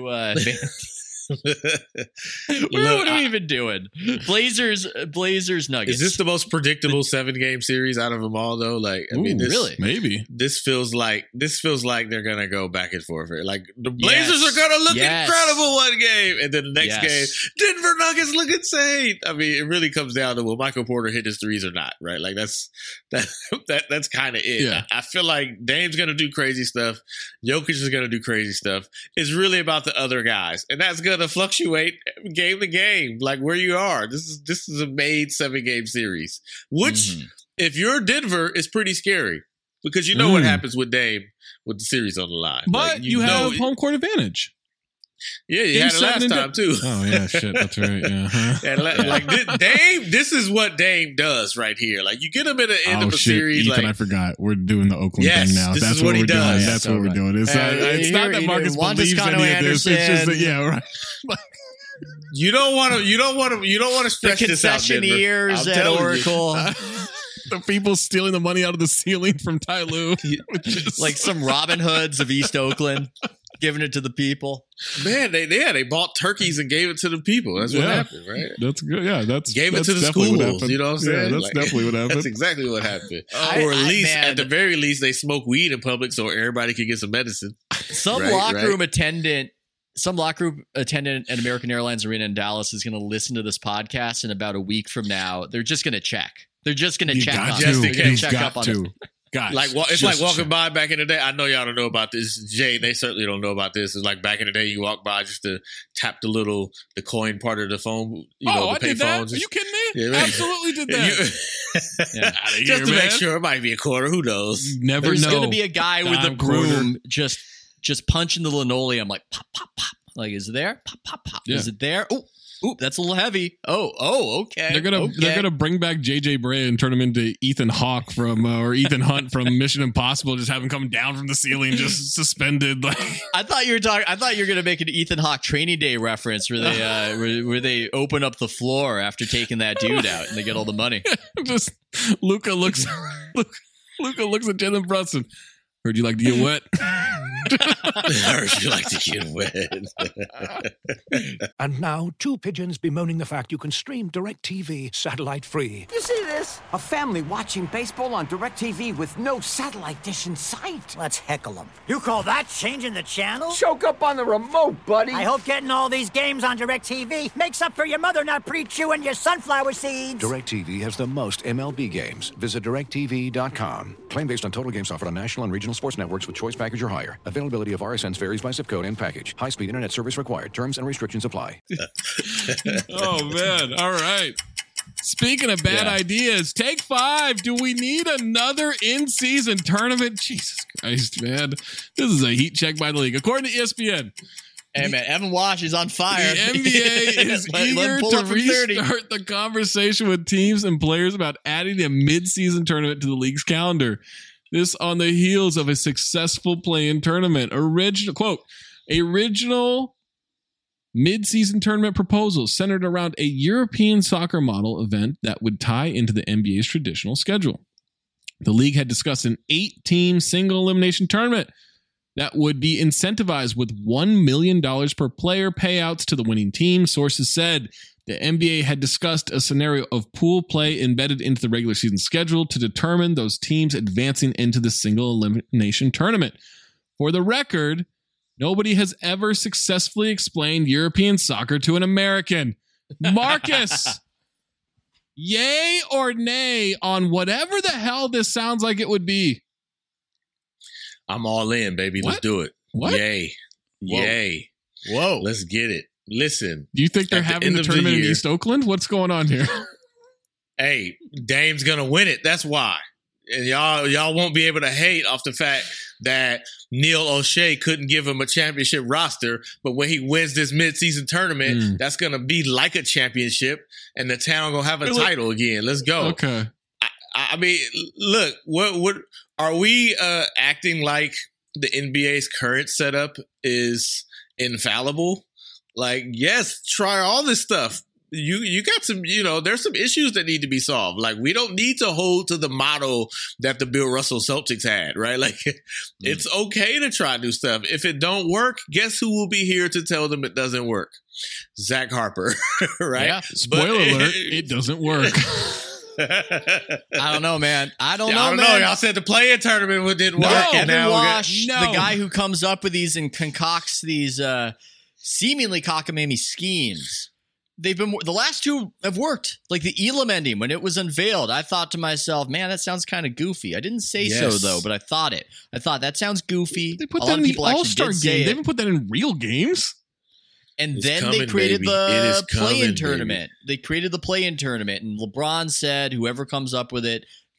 What are we even doing? Blazers Nuggets.
Is this the most predictable 7-game series out of them all though? Like, I mean,
really?
Maybe.
This feels like they're gonna go back and forth. Like the Blazers are gonna look incredible one game, and then the next game, Denver Nuggets look insane. I mean, it really comes down to will Michael Porter hit his threes or not, right? Like that's kind of it.
Yeah.
I feel like Dame's gonna do crazy stuff. Jokic is gonna do crazy stuff. It's really about the other guys, and that's gonna fluctuate game to game, like where you are. This is a made 7-game series, which if you're Denver is pretty scary because you know what happens with Dame with the series on the line.
But
like,
you have home court advantage.
Yeah, you had it last time too.
Oh yeah, shit, that's right. Yeah,
like Dame. This is what Dame does right here. Like you get him at the end of a series.
Ethan,
like,
I forgot. We're doing the Oakland thing now.
This
That's
is what he
we're
does.
doing.
Yeah,
that's what we're doing. It's not that Marcus believes any of this. It's just that, yeah, right.
You don't want to stretch this out.
The concessionaires at Oracle.
The people stealing the money out of the ceiling from Ty Lue.
Like some Robin Hoods of East Oakland. Giving it to the people.
Man, they bought turkeys and gave it to the people. That's what happened, right?
That's good. Yeah,
gave it to the schools. You know what I'm saying?
Yeah, that's definitely what happened.
That's exactly what happened. Or at least, at the very least, they smoke weed in public so everybody could get some medicine.
Some locker room attendant at American Airlines Arena in Dallas is going to listen to this podcast in about a week from now. They're just going to check. They're just going to check on it.
Check up on it.
Gosh, it's like walking by back in the day. I know y'all don't know about this. Jay, they certainly don't know about this. It's like back in the day, you walk by just to tap the coin part of the phone.
I did that. Are you kidding me? Yeah, absolutely did that.
Just to make sure, it might be a quarter. Who knows?
There's going to be a guy with a broom just punching the linoleum like pop, pop, pop. Like, is it there? Pop, pop, pop. Yeah. Is it there? Ooh, that's a little heavy. Oh, okay.
They're gonna bring back JJ Bray and turn him into Ethan Hawke or Ethan Hunt from Mission Impossible. Just have him come down from the ceiling, just suspended. Like
I thought you were gonna make an Ethan Hawke Training Day reference where they where they open up the floor after taking that dude out and they get all the money.
Just Luca looks at Jalen Brunson. Heard you like to get wet.
Heard you like to get wet.
And now, two pigeons bemoaning the fact you can stream DirecTV satellite free.
You see this? A family watching baseball on DirecTV with no satellite dish in sight.
Let's heckle them. You call that changing the channel?
Choke up on the remote, buddy.
I hope getting all these games on DirecTV makes up for your mother not pre-chewing your sunflower seeds.
DirecTV has the most MLB games. Visit DirecTV.com. Claim based on total games offered on national and regional sports networks with choice package or higher. Availability of RSNs varies by zip code and package. High-speed internet service required. Terms and restrictions apply.
Oh, man. All right. Speaking of bad ideas, take 5. Do we need another in-season tournament? Jesus Christ, man. This is a heat check by the league. According to ESPN.
Hey, man, Evan Wash is on fire.
The NBA is eager to restart the conversation with teams and players about adding a mid-season tournament to the league's calendar. This on the heels of a successful play-in tournament. Original mid-season tournament proposals centered around a European soccer model event that would tie into the NBA's traditional schedule. The league had discussed an 8-team single elimination tournament that would be incentivized with $1 million per player payouts to the winning team. Sources said the NBA had discussed a scenario of pool play embedded into the regular season schedule to determine those teams advancing into the single elimination tournament. For the record, nobody has ever successfully explained European soccer to an American. Marcus, yay or nay on whatever the hell this sounds like it would be?
I'm all in, baby. Let's do it.
What?
Yay.
Whoa.
Yay.
Whoa.
Let's get it. Listen.
Do you think they're having the tournament in East Oakland? What's going on here?
Hey, Dame's going to win it. That's why. And y'all won't be able to hate off the fact that Neil O'Shea couldn't give him a championship roster, but when he wins this midseason tournament, that's going to be like a championship, and the town going to have a title again. Let's go.
Okay.
I mean, look, what are we acting like the NBA's current setup is infallible? Like, yes, try all this stuff. You got some, there's some issues that need to be solved. Like, we don't need to hold to the model that the Bill Russell Celtics had, right? Like, it's okay to try new stuff. If it don't work, guess who will be here to tell them it doesn't work? Zach Harper, right?
Yeah. Spoiler alert, it doesn't work.
I don't know, man. I don't know.
Y'all said the play-in tournament didn't work.
Evan Wash, the guy who comes up with these and concocts these seemingly cockamamie schemes. They've been, the last two have worked. Like the Elam ending, when it was unveiled, I thought to myself, man, that sounds kind of goofy. I didn't say so, though, but I thought it. I thought that sounds goofy.
They put that in the All-Star game. They haven't put that in real games.
And then they created the play-in tournament. They created the play-in tournament, and LeBron said, whoever comes up with it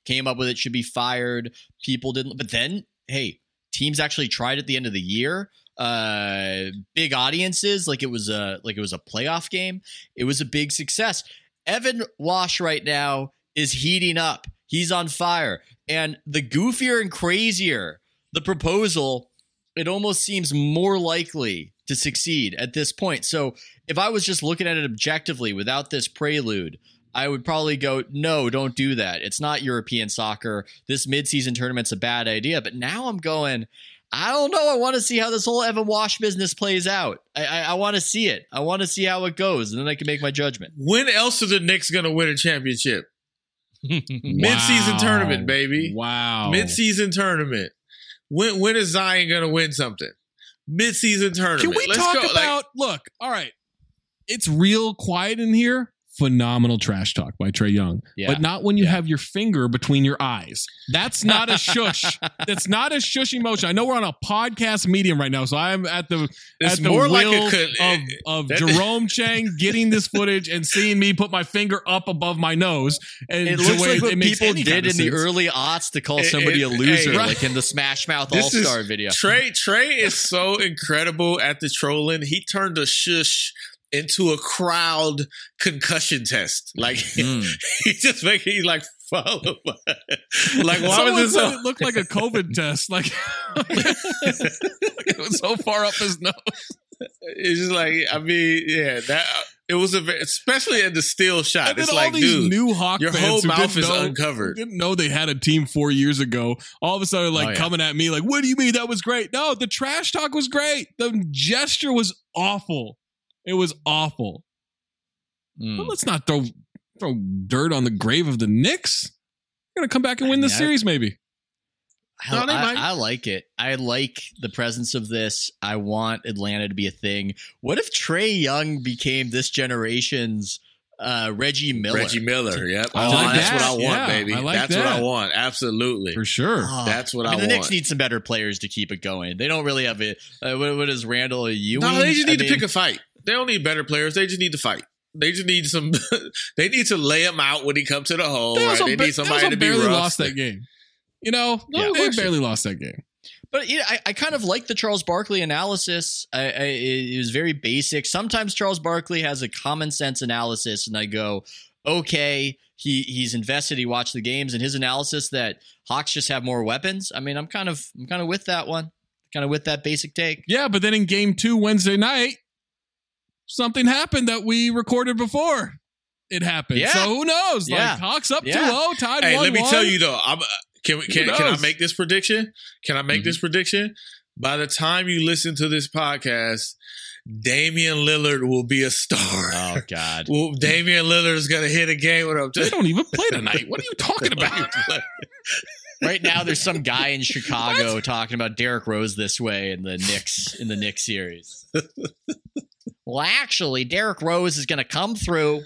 came up with it should be fired. People didn't. But then, hey, teams actually tried at the end of the year. Big audiences, like it was a playoff game. It was a big success. Evan Wash right now is heating up. He's on fire. And the goofier and crazier the proposal, it almost seems more likely to succeed at this point. So if I was just looking at it objectively without this prelude, I would probably go, no, don't do that. It's not European soccer. This midseason tournament's a bad idea. But now I'm going, I don't know. I want to see how this whole Evan Wash business plays out. I want to see it. I want to see how it goes, and then I can make my judgment.
When else are the Knicks going to win a championship? Mid-season tournament, baby.
Wow.
Mid-season tournament. When is Zion going to win something? Mid-season tournament.
Can we talk about, look, all right, it's real quiet in here. Phenomenal trash talk by Trae Young, but not when you have your finger between your eyes. That's not a shush. That's not a shush emotion. I know we're on a podcast medium right now, so I'm at the will of Jerome Chang getting this footage and seeing me put my finger up above my nose. And
it looks like what people did in the early aughts to call somebody a loser, like in the Smash Mouth All-Star video.
Trae is so incredible at the trolling. He turned a shush into a crowd concussion test. Like he just he's like, follow. Like, why was this?
It looked like a COVID test. Like it was so far up his nose.
It's just like, I mean, yeah, that it was especially in the still shot.
And
it's
then
like,
all these
dude,
new Hawk
your
fans
whole
who
mouth is uncovered.
Didn't know they had a team 4 years ago. All of a sudden, coming at me like, "What do you mean that was great?" No, the trash talk was great. The gesture was awful. It was awful. But let's not throw dirt on the grave of the Knicks. They're going to come back and win the series, maybe.
I like it. I like the presence of this. I want Atlanta to be a thing. What if Trae Young became this generation's Reggie Miller?
Reggie Miller, yep. That's what I want, baby. That's what I want. Absolutely.
For sure.
That's what I want.
The Knicks need some better players to keep it going. They don't really have it. What is Randall Ewing?
No, they just need to pick a fight. They don't need better players. They just need to fight. They just need some. They need to lay him out when he comes to the hole. They need somebody to be rough.
Lost that game. You know, they barely lost that game.
But I kind of like the Charles Barkley analysis. It was very basic. Sometimes Charles Barkley has a common sense analysis, and I go, okay, he's invested. He watched the games, and his analysis that Hawks just have more weapons. I mean, I'm kind of with that one. Kind of with that basic take.
Yeah, but then in game 2 Wednesday night, something happened that we recorded before it happened. Yeah. So who knows? Like Hawks up 2-0, tied 1-1.
Hey, let me tell you though. Can I make this prediction? Can I make this prediction? By the time you listen to this podcast, Damian Lillard will be a star.
Oh God!
Well, Damian Lillard is going to hit a game with him.
They don't even play tonight. What are you talking about?
Right now, there's some guy in Chicago talking about Derrick Rose this way in the Knicks series. Well, actually, Derrick Rose is going to come through.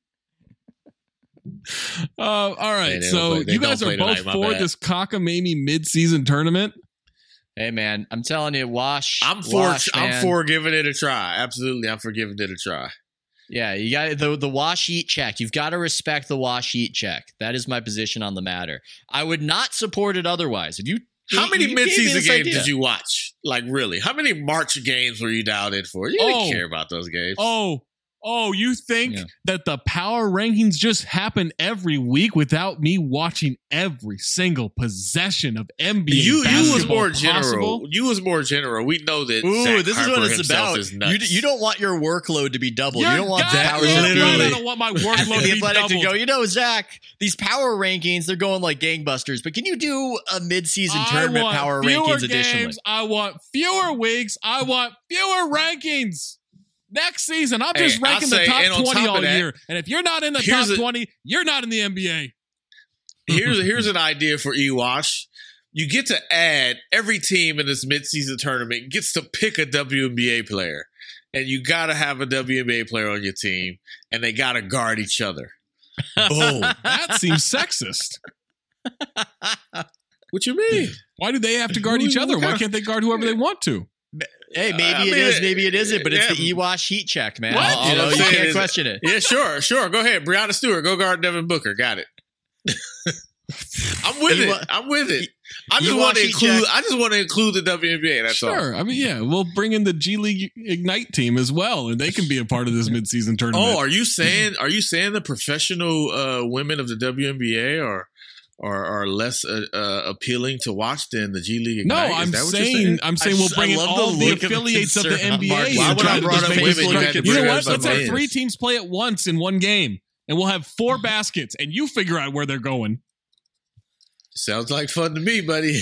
All right. So you guys are both for this cockamamie mid-season tournament.
Hey, man, I'm telling you,
I'm for giving it a try. Absolutely, I'm for giving it a try.
Yeah, you got the wash eat check. You've got to respect the wash eat check. That is my position on the matter. I would not support it otherwise.
How many mid-season games did you watch? Like, really? How many March games were you dialed in for? You didn't care about those games.
Oh, you think that the power rankings just happen every week without me watching every single possession of NBA
You was more
possible?
general. You was more general. We know that.
Ooh, this
Harper
is what it's about.
Is nuts.
You don't want your workload to be doubled.
You
don't want
that.
power.
Literally, I don't want my workload to be doubled.
To go, Zach, these power rankings, they're going like gangbusters. But can you do a mid-season tournament power rankings additionally?
I want fewer weeks. I want fewer rankings. Next season, I'm just ranking the top 20 all year. And if you're not in the top 20, you're not in the NBA.
Here's an idea for E-Wash. You get to add every team in this midseason tournament gets to pick a WNBA player. And you got to have a WNBA player on your team. And they got to guard each other. Boom.
That seems sexist.
What you mean?
Why do they have to guard each other? Why can't they guard whoever they want to?
Hey, maybe it is, maybe it isn't, but it's the E-Wash heat check, man. You can't question it.
Yeah, sure. Go ahead. Breanna Stewart, go guard Devin Booker. Got it. I'm with it. I'm with it. I just want to include the WNBA. That's all.
Sure. I mean, yeah, we'll bring in the G League Ignite team as well, and they can be a part of this midseason tournament.
Oh, are you saying the professional women of the WNBA are less appealing to watch than the G League Ignite?
No, I'm saying we'll bring in all the affiliates of the NBA.
Why would I brought up women?
You know what? Let's have 3 teams play at once in one game, and we'll have 4 baskets, and you figure out where they're going.
Sounds like fun to me, buddy.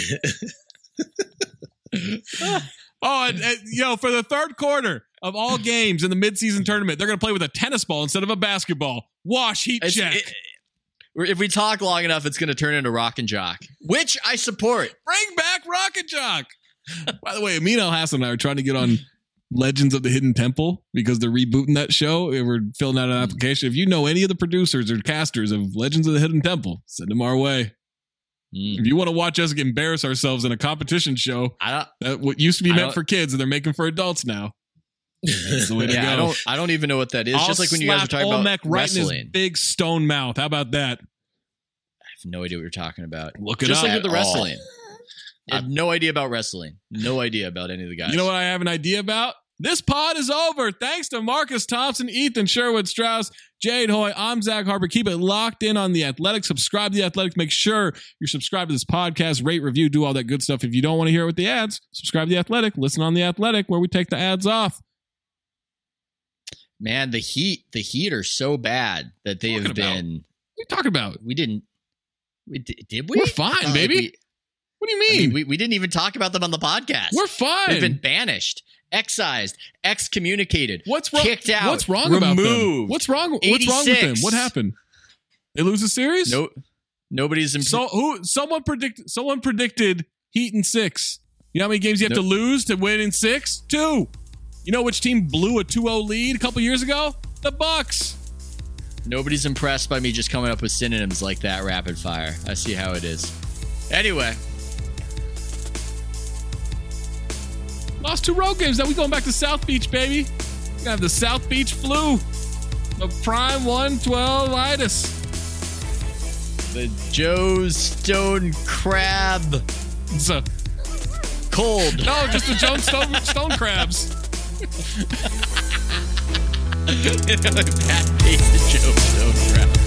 For the third quarter of all games in the midseason tournament, they're going to play with a tennis ball instead of a basketball. Wash, heat check.
If we talk long enough, it's going to turn into Rock and Jock, which I support.
Bring back Rock and Jock. By the way, Amin Al-Hassan and I are trying to get on Legends of the Hidden Temple because they're rebooting that show. We're filling out an application. If you know any of the producers or casters of Legends of the Hidden Temple, send them our way. If you want to watch us embarrass ourselves in a competition show, that what used to be meant for kids and they're making for adults now. That's the way to go.
I don't even know what that is. Just like when you guys were talking about wrestling.
Right in his big stone mouth. How about that?
I have no idea what you're talking about.
Look it
just
up.
Like with the wrestling. I have no idea about wrestling. No idea about any of the guys.
You know what I have an idea about? This pod is over. Thanks to Marcus Thompson, Ethan Sherwood-Strauss, Jade Hoy. I'm Zach Harper. Keep it locked in on The Athletic. Subscribe to The Athletic. Make sure you're subscribed to this podcast. Rate, review, do all that good stuff. If you don't want to hear it with the ads, subscribe to The Athletic. Listen on The Athletic where we take the ads off.
Man, the Heat are so bad that they have been.
What are you talking about?
Did we?
We're fine, baby. What do you mean?
I mean, we didn't even talk about them on the podcast.
We're fine.
They've been banished, excised, excommunicated.
What's wrong?
Kicked out.
What's wrong about them? What's wrong with them? What happened? They lose a series?
No, nobody's.
Someone predicted Heat in 6. You know how many games you have to lose to win in 6? 2. You know which team blew a 2-0 lead a couple years ago? The Bucks.
Nobody's impressed by me just coming up with synonyms like that rapid fire. I see how it is. Anyway.
Lost 2 road games. Now we going back to South Beach, baby. We're gonna have the South Beach flu. The prime 112-itis.
The Joe Stone Crab.
It's a
cold.
No, just the Joe Stone Crabs.
Bad taste of Joe Stone Crab.